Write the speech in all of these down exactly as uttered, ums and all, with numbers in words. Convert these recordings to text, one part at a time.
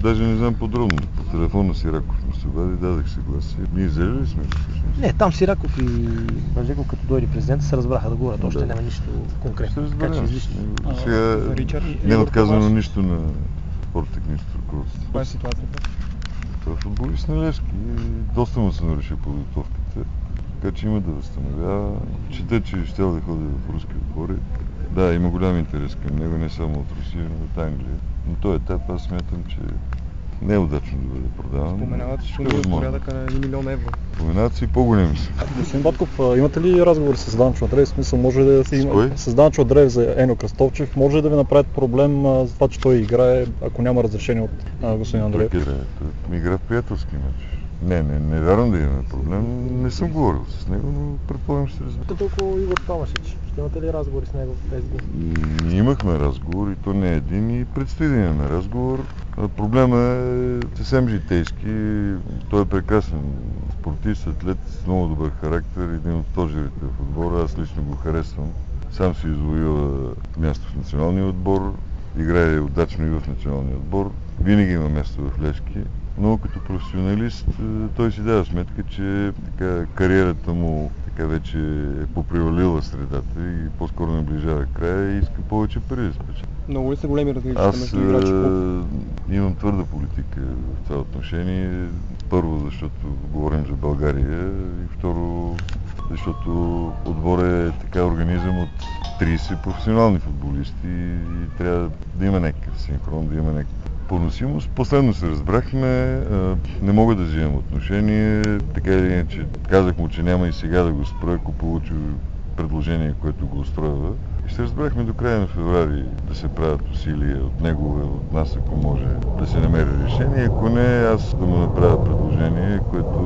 Даже не знам подробно. По телефона Сираков ми се обади, дадах съгласие. Ние взели ли сме всъщност? Не, там Сираков и Бажеков, като дойде президента, се разбраха да говорят. Още Да. няма нищо конкретно. Ще Така че разберем. излишно. Сега Ричард, не е Игор отказано Паваш. нищо на спорттехническото ръководство. Каква е ситуацията? Той е футболист на Левски и доста му се наруши подготовката. Така че има да възстановява. Чета, че ще да ходи в руски отбори. Да, има голям интерес към него, не само от Русия, но от Англия. Но този етап аз смятам, че не е удачно да бъде продаван. Споменават суми Ще е от възможно. порядъка на един милион евро. Споменават си и по-големи са. Господин Батков, а, имате ли разговори с Данчо Андреев? В смисъл, може ли да си С има... кой? С Данчо Андреев за Ено Кръстовчев. Може ли да ви направят проблем а, за това, че той играе, ако няма разрешение от а, господин Андреев? Той играе. Той ми игра в приятелски мач. Не, не, не вярвам да имаме проблем. Не съм говорил с него, но предполагам ще се разбера. Като около Игор Томашич. Ще имате ли разговори с него в тези дни? И ние имахме разговор и то не е един и предстои да имаме разговор. А проблема е съвсем житейски. Той е прекрасен спортист, атлет, с много добър характер, един от стожерите в отбора. Аз лично го харесвам. Сам си извоюва място в националния отбор, играе удачно и в националния отбор. Винаги има място в Левски. Но като професионалист той си дава сметка, че така, кариерата му така вече е попривалила средата и по-скоро наближава края и иска повече пари да спечели. Много ли са големи различията Аз между играчи по... е, имам твърда политика в това отношение. Първо, защото говорим за България и второ, защото отбор е така организъм от трийсет професионални футболисти и трябва да има някакъв синхрон, да има някакъв поносимост. Последно се разбрахме, не мога да взимам отношение, така или иначе казах му, че няма и сега да го спра, ако получи предложение, което го устроява. И се разбрахме до края на февруари да се правят усилия от него и от нас, ако може да се намери решение. Ако не, аз да му направя предложение, което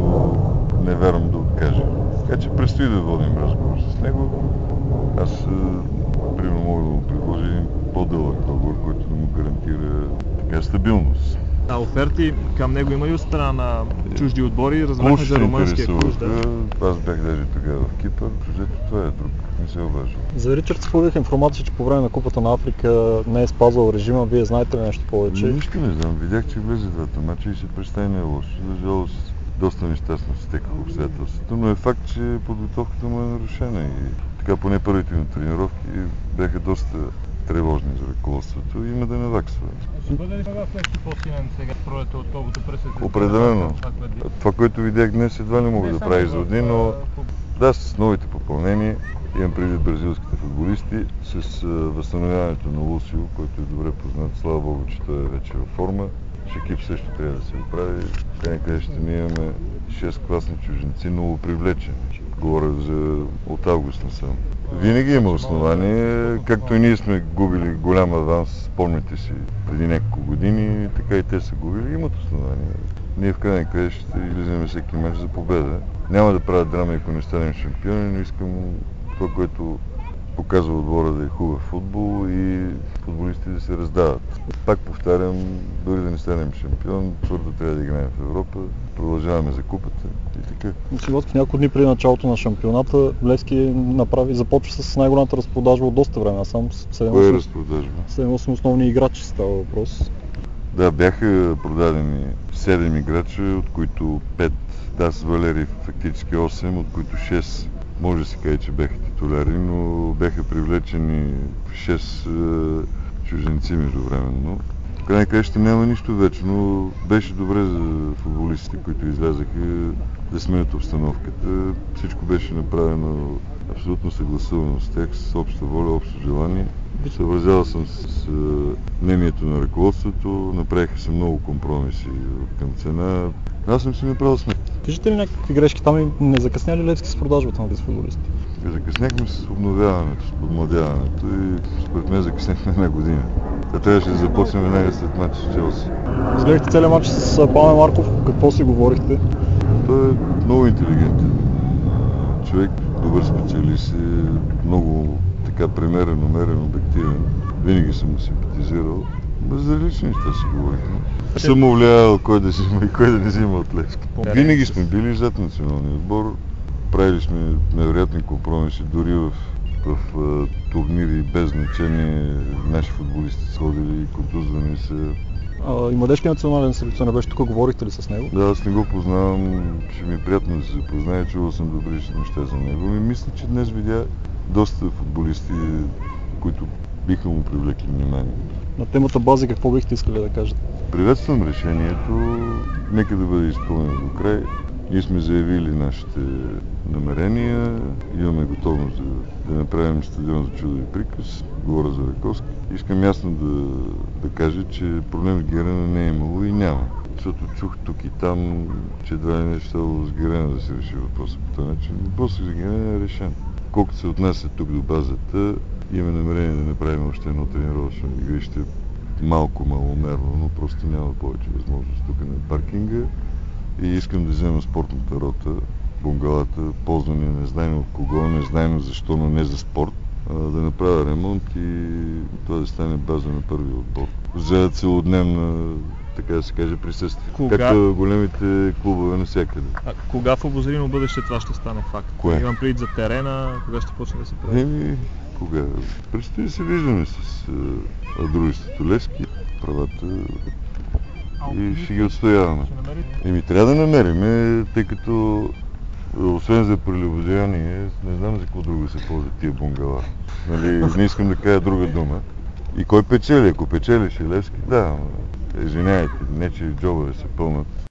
не вярвам да откаже. Така че предстои да водим разговор с него. Аз, примерно, мога да му предложа един по-дълъг договор, който да му гарантира така стабилност. А оферти към него има ли от страна на чужди отбори? Разбрахме за румънския клуб. Да. Аз бях даже тогава в Кипър. Чуждето това е друг. Не се обажда. За Ричард споделих информация, че по време на Купата на Африка не е спазвал режима. Вие знаете ли нещо повече? Нищо не знам. Видях, че влезе двата мача и се представи не е лошо. За жалост доста нещастно се стекаха обстоятелствата, но е факт, че подготовката му е нарушена и така поне първите му тренировки бяха доста тревожни за ръководството и има да наваксва. Ще бъде ли сега Левски по-силен сега пролета, отколкото през сезона? Определено. Това, което видях днес, едва не мога да прави изводи, но да, с новите попълнения, имам предвид бразилските футболисти, с възстановяването на Лусио, който е добре познат, слава Богу, че той е вече във форма. Шекип също трябва да се оправи. Край където ние имаме шест класни чужденци, много привлечени. Говоря за от август насам. Винаги има основание, както и ние сме губили голям аванс, спомните си, преди няколко години, така и те са губили, имат основание. Ние в крайна къде ще излизаме всеки мач за победа. Няма да правя драма, ако не станем шампиони, но искам това, което показва отбора да е хубав футбол и футболистите да се раздават. Пак повтарям, дори да не станем шампион, твърдо трябва да играем в Европа, продължаваме за купата и така. В няколко дни преди началото на шампионата Левски направи, започва с най-голямата разпродажба от доста време. Сам Кой е разпродажба? седем-осем основни играчи става въпрос. Да, бяха продадени седем играча, от които пет, да, с Валери фактически осем, от които шест може да се каже, че бяха титуляри, но бяха привлечени шест е, чужденци междувременно. В крайна краща няма нищо вечно. Беше добре за футболистите, които излязаха да сменят обстановката. Всичко беше направено абсолютно съгласувано с тях, с обща воля, общо желание. Съобразявал съм с, с мнението на ръководството, направиха се много компромиси към цена. Аз съм си направил сметка. Виждате ли някакви грешки там и не закъсня ли Левски с продажбата на тези футболисти? Закъсняхме с обновяването, с подмладяването и според мен закъсняхме една година. Та трябваше да започнем веднага след матча с Челси. Изгледахте целият матч с Пламен Марков, какво си говорихте? Той е много интелигентен човек, добър специалист, много така премерен, умерен, обективен. Винаги съм го симпатизирал. За различни неща си говорихме. Съм повлиял кой да взима и кой да не взима от Левски. Винаги сме били зад националния отбор. Правили сме невероятни компромиси, дори в, в, в турнири без значение. Наши футболисти са ходили и контузвани са. А, и младежкият национален селекционер беше тук, говорихте ли с него? Да, аз не го познавам, ще ми е приятно да се запозная, чувал съм добри неща за него и мисля, че днес видя доста футболисти, които биха му привлекли внимание. На темата бази какво бихте искали да кажете? Приветствам решението, нека да бъде изпълнено до край. Ние сме заявили нашите намерения, имаме готовност да, да направим стадион за чудо и приказ, говоря за Раковски. Искам ясно да, да кажа, че проблем с Герена не е имало и няма. Защото чух тук и там, че едва ли не ще с Герена да се реши въпроса по този начин. Въпросът за Герена е решен. Колкото се отнася тук до базата, имаме намерение да направим още едно тренировъчно игрище, малко маломерно, но просто няма повече възможност тук на паркинга. И искам да взема спортната рота, бунгалата, ползване незнайно от кого, незнайно защо, но не за спорт, да направя ремонт и това да стане база на първи отбор. За целодневна, така да се каже, присъствие. Кога? Както големите клубове навсякъде. А кога в обозримо бъдеще това ще стане факт? Кое? Имам предвид за терена, кога ще почне да се прави? Еми, кога? Предстои да се виждаме с а, дружеството Левски, правата и ще ги отстояваме. Еми, трябва да намерим, тъй като освен за прелюбодеяние, не знам за какво друго се ползват тия бунгала. Нали, не искам да кажа друга дума. И кой печели? Ако печелише Левски, да, извинявайте, не че джобове се пълнат.